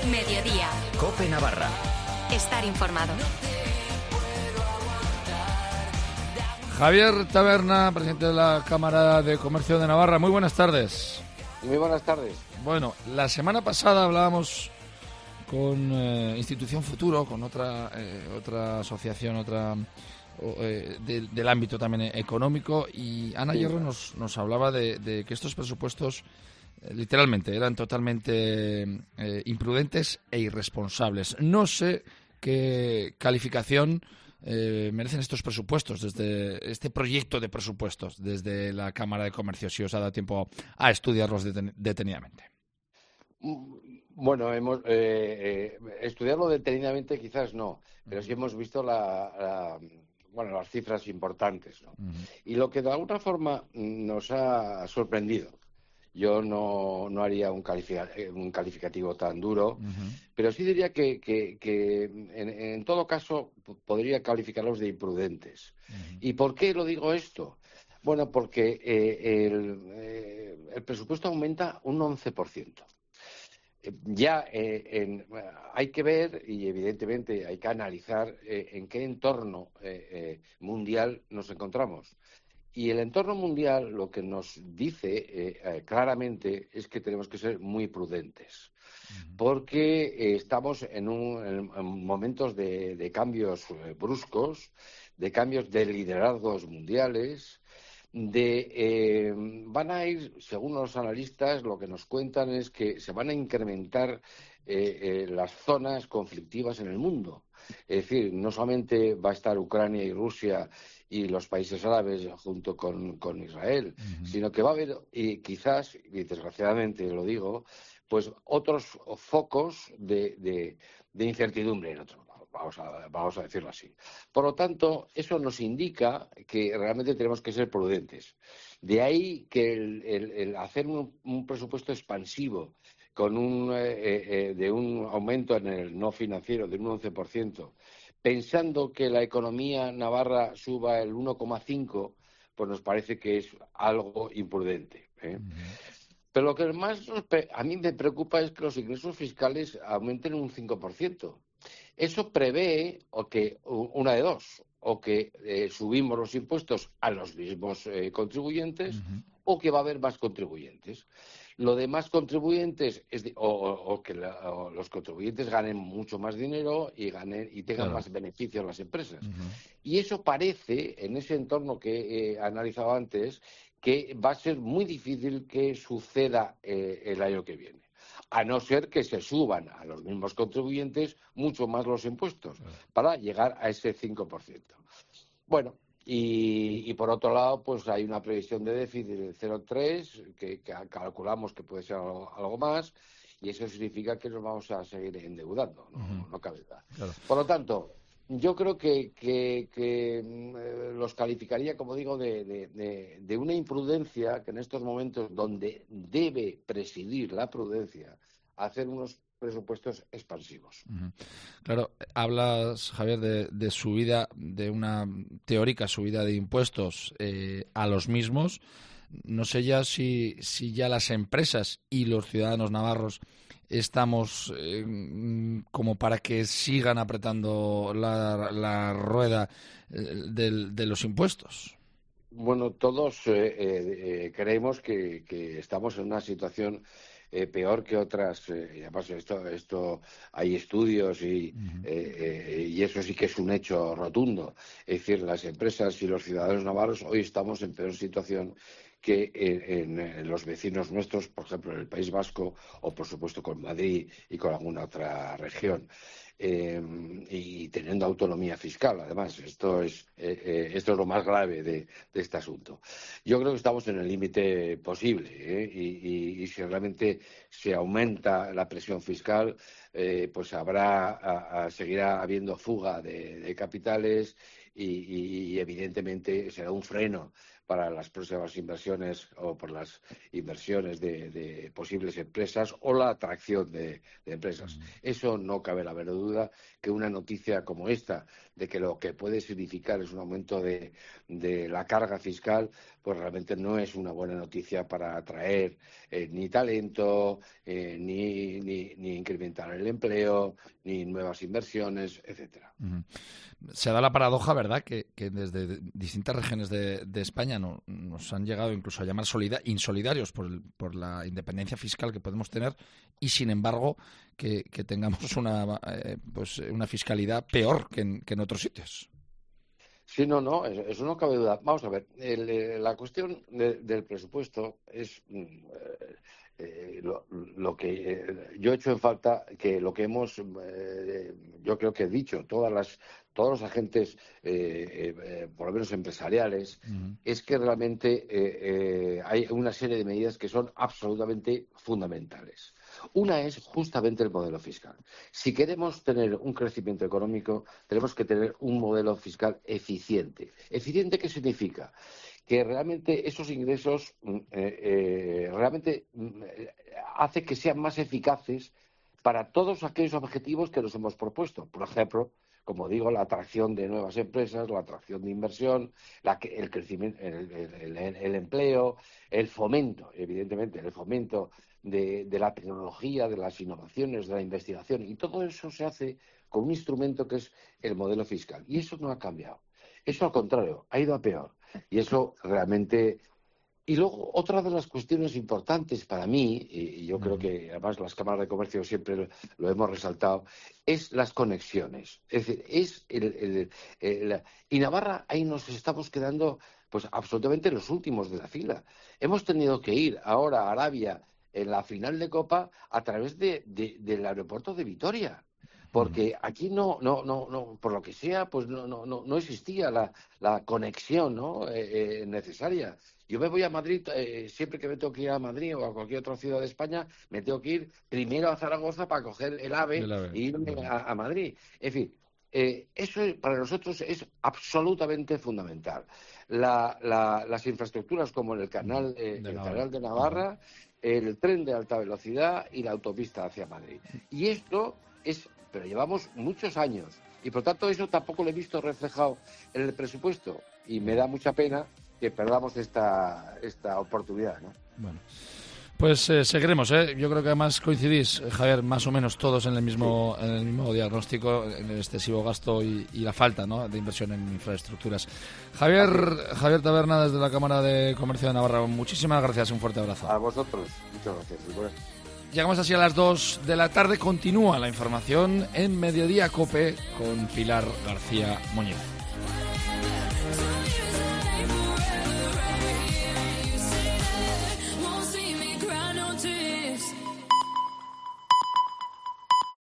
Mediodía. COPE Navarra. Estar informado. Javier Taberna, presidente de la Cámara de Comercio de Navarra. Muy buenas tardes. Muy buenas tardes. Bueno, la semana pasada hablábamos con Institución Futuro, con otra asociación, del ámbito también económico, y Ana Hierro nos hablaba de que estos presupuestos literalmente eran totalmente imprudentes e irresponsables. No sé qué calificación merecen estos presupuestos, desde este proyecto de presupuestos, desde la Cámara de Comercio, si os ha dado tiempo a estudiarlos detenidamente. Bueno, hemos estudiarlo detenidamente quizás no, pero sí hemos visto las cifras importantes, ¿no? Uh-huh. Y lo que de alguna forma nos ha sorprendido, yo no haría un calificativo tan duro, uh-huh, pero sí diría que en todo caso podría calificarlos de imprudentes. Uh-huh. ¿Y por qué lo digo esto? Bueno, porque el presupuesto aumenta un 11%. Hay que ver, y evidentemente hay que analizar en qué entorno mundial nos encontramos. Y el entorno mundial lo que nos dice claramente es que tenemos que ser muy prudentes, porque estamos en momentos de cambios bruscos, de cambios de liderazgos mundiales. Van a ir, según los analistas, lo que nos cuentan es que se van a incrementar las zonas conflictivas en el mundo. Es decir, no solamente va a estar Ucrania y Rusia y los países árabes junto con Israel, uh-huh, sino que va a haber, y quizás, y desgraciadamente lo digo, pues otros focos de incertidumbre en otros. Vamos a decirlo así. Por lo tanto, eso nos indica que realmente tenemos que ser prudentes. De ahí que el hacer un presupuesto expansivo con de un aumento en el no financiero de un 11%, pensando que la economía navarra suba el 1,5%, pues nos parece que es algo imprudente, ¿eh? Uh-huh. Pero lo que más a mí me preocupa es que los ingresos fiscales aumenten un 5%. Eso prevé una de dos, o que subimos los impuestos a los mismos contribuyentes, uh-huh, o que va a haber más contribuyentes. Lo de más contribuyentes o que los contribuyentes ganen mucho más dinero y tengan, claro, más beneficios las empresas. Uh-huh. Y eso parece, en ese entorno que he analizado antes, que va a ser muy difícil que suceda el año que viene, a no ser que se suban a los mismos contribuyentes mucho más los impuestos, para llegar a ese 5%. Bueno, y por otro lado, pues hay una previsión de déficit de 0,3, que calculamos que puede ser algo más, y eso significa que nos vamos a seguir endeudando, no cabe duda. Claro. Por lo tanto, yo creo que los calificaría, como digo, de una imprudencia que en estos momentos donde debe presidir la prudencia, hacer unos presupuestos expansivos. Uh-huh. Claro, hablas, Javier, de subida, de una teórica subida de impuestos a los mismos. No sé ya si ya las empresas y los ciudadanos navarros estamos como para que sigan apretando la rueda de los impuestos. Bueno, todos creemos que estamos en una situación peor que otras. Además, esto hay estudios uh-huh, y eso sí que es un hecho rotundo. Es decir, las empresas y los ciudadanos navarros hoy estamos en peor situación que en los vecinos nuestros, por ejemplo, en el País Vasco o, por supuesto, con Madrid y con alguna otra región. Y teniendo autonomía fiscal, además. Esto es lo más grave de este asunto. Yo creo que estamos en el límite posible, y si realmente se aumenta la presión fiscal, pues seguirá habiendo fuga de capitales y evidentemente será un freno para las próximas inversiones o por las inversiones de posibles empresas o la atracción de empresas. Eso no cabe la menor duda que una noticia como esta, de que lo que puede significar es un aumento de la carga fiscal, pues realmente no es una buena noticia para atraer ni talento, ni incrementar el empleo, ni nuevas inversiones, etcétera. Se da la paradoja, ¿verdad?, que desde distintas regiones de España nos han llegado incluso a llamar insolidarios por la independencia fiscal que podemos tener y, sin embargo, que tengamos una fiscalidad peor que en otros sitios. Sí, no, eso no cabe duda. Vamos a ver, la cuestión del presupuesto es lo que yo he hecho en falta, que lo que hemos, yo creo que he dicho, todos los agentes, por lo menos empresariales, es que realmente hay una serie de medidas que son absolutamente fundamentales. Una es justamente el modelo fiscal. Si queremos tener un crecimiento económico, tenemos que tener un modelo fiscal eficiente. ¿Eficiente qué significa? Que realmente esos ingresos realmente hace que sean más eficaces para todos aquellos objetivos que nos hemos propuesto. Por ejemplo, como digo, la atracción de nuevas empresas, la atracción de inversión, el crecimiento, el empleo, el fomento, evidentemente, el fomento de la tecnología, de las innovaciones, de la investigación, y todo eso se hace con un instrumento que es el modelo fiscal. Y eso no ha cambiado. Eso, al contrario, ha ido a peor. Y eso realmente... Y luego, otra de las cuestiones importantes para mí, y yo creo que además las cámaras de comercio siempre lo hemos resaltado, es las conexiones. Es decir, y Navarra, ahí nos estamos quedando pues absolutamente los últimos de la fila. Hemos tenido que ir ahora a Arabia en la final de Copa a través del aeropuerto de Vitoria. Porque aquí no, por lo que sea, pues no existía la conexión, ¿no? Necesaria. Yo me voy a Madrid, siempre que me tengo que ir a Madrid o a cualquier otra ciudad de España, me tengo que ir primero a Zaragoza para coger el AVE e irme a Madrid. En fin, eso para nosotros es absolutamente fundamental. Las infraestructuras como el canal de Navarra, el tren de alta velocidad y la autopista hacia Madrid. Y esto pero llevamos muchos años y por tanto eso tampoco lo he visto reflejado en el presupuesto y me da mucha pena que perdamos esta oportunidad, ¿no? Bueno, pues seguiremos, ¿eh? Yo creo que además coincidís, Javier, más o menos todos en el mismo diagnóstico, en el excesivo gasto y la falta, ¿no?, de inversión en infraestructuras. Javier Taberna, desde la Cámara de Comercio de Navarra, muchísimas gracias, un fuerte abrazo. A vosotros, muchas gracias. Llegamos así a las 2 de la tarde. Continúa la información en Mediodía COPE con Pilar García Muñiz.